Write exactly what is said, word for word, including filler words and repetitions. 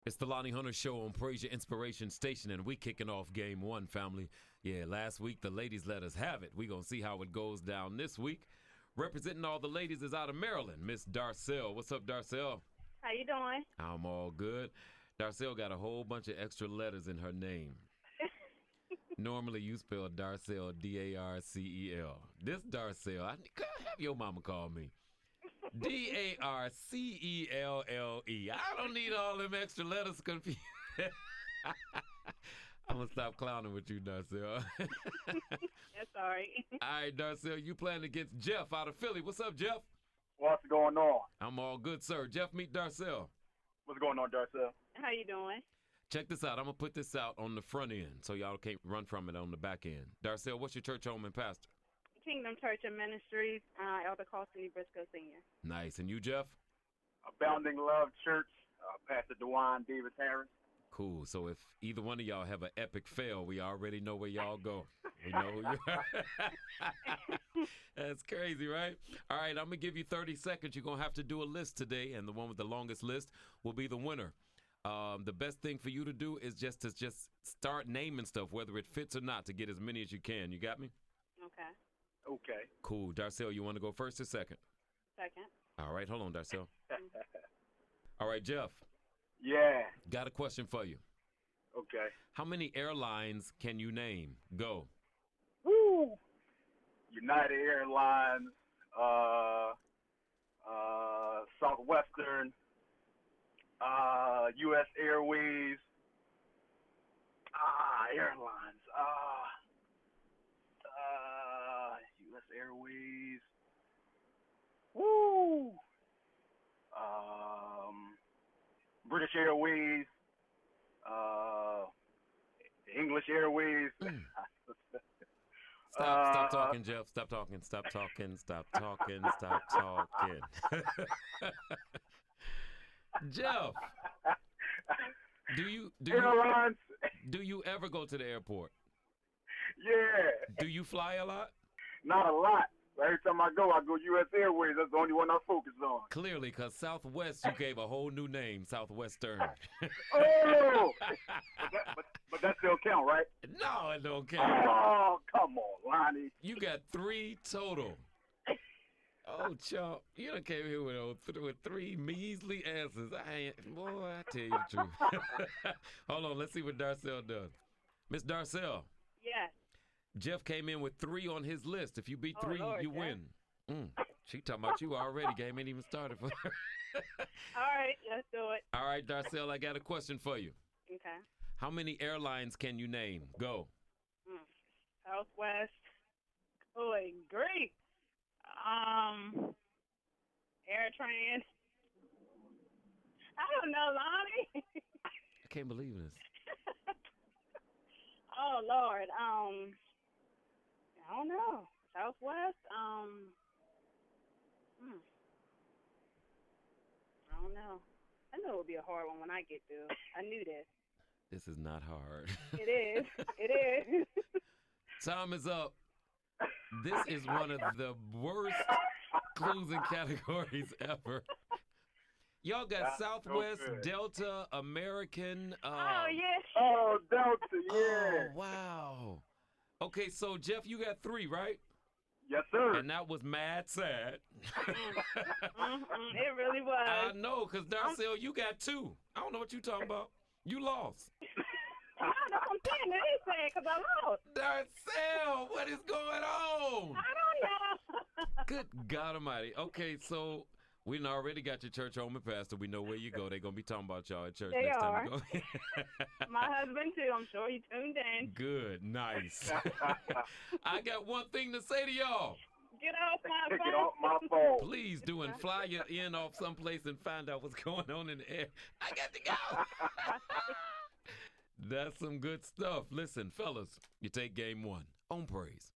It's the Lonnie Hunter Show on Praise Your Inspiration Station, and we kicking off game one, family. Yeah, last week the ladies let us have it. We're going to see how it goes down this week. Representing all the ladies is out of Maryland, Miss Darcel. What's up, Darcel? How you doing? I'm all good. Darcel got a whole bunch of extra letters in her name. Normally you spell Darcel D A R C E L. This Darcel, I have your mama call me. D A R C E L L E. I don't need all them extra letters confused. I'm going to stop clowning with you, Darcel. That's all right. All right, Darcel, you playing against Jeff out of Philly. What's up, Jeff? What's going on? I'm all good, sir. Jeff, meet Darcel. What's going on, Darcel? How you doing? Check this out. I'm going to put this out on the front end so y'all can't run from it on the back end. Darcel, what's your church home and pastor? Kingdom Church and Ministries, uh, Elder Carlson Briscoe Senior Nice. And you, Jeff? Abounding Love Church, uh, Pastor DeJuan Davis Harris. Cool. So if either one of y'all have an epic fail, we already know where y'all go. We know who you are. That's crazy, right? All right, I'm going to give you thirty seconds. You're going to have to do a list today, and the one with the longest list will be the winner. Um, the best thing for you to do is just to just start naming stuff, whether it fits or not, to get as many as you can. You got me? Okay. Okay. Cool. Darcel, you want to go first or second? Second. All right, hold on, Darcel. All right, Jeff. Yeah. Got a question for you. Okay. How many airlines can you name? Go. Woo! United Airlines, uh, uh, Southwestern, uh, U S Airways, ah, airlines, ah, uh, U S Airways, woo! Um, British Airways, uh, English Airways. Mm. Stop, stop Uh, talking, Jeff. Stop talking, stop talking, stop talking, stop talking. Jeff, do you do you, Airlines. do you ever go to the airport? Yeah. Do you fly a lot? Not a lot. Every time I go, I go U S Airways. That's the only one I focus on. Clearly, because Southwest, you gave a whole new name, Southwestern. Oh! but, that, but, but that still count, right? No, it don't count. Oh, come on, Lonnie. You got three total. Oh, chump, you done came here with, uh, with three measly answers. I ain't, boy, I tell you the truth. Hold on, let's see what Darcel does. Miss Darcel. Yes. Jeff came in with three on his list. If you beat Oh, three, Lord, you Jeff. win. Mm. She talking about you already. Game ain't even started for her. All right, let's do it. All right, Darcel, I got a question for you. Okay. How many airlines can you name? Go. Mm. Southwest. Good grief. Um, AirTran. I don't know, Lonnie. I can't believe this. Oh, Lord. Um, I don't know. Southwest. Um, hmm. I don't know. I know it would be a hard one when I get there. I knew this. This is not hard. It is. It is. Time is up. This is one of the worst clues and categories ever. Y'all got That's so Southwest, good. Delta, American. Uh, Oh, yes. Oh, Delta, yeah. Oh, wow. Okay, so Jeff, you got three, right? Yes, sir. And that was mad sad. Mm-mm, it really I was. know, because Darcel, you got two. I don't know what you talking about. You lost. I know what I'm saying. It is sad because I lost. Darcel, what is going on? I don't know. Good God Almighty. Okay, so we done already got your church home and pastor. We know where you go. They're going to be talking about y'all at church They next are. time you go. My husband, too. I'm sure he tuned in. Good. Nice. I got one thing to say to y'all. Get off my Get phone. off my phone. Please do and fly your in off someplace and find out what's going on in the air. I got to go. That's some good stuff. Listen, fellas, you take game one on praise.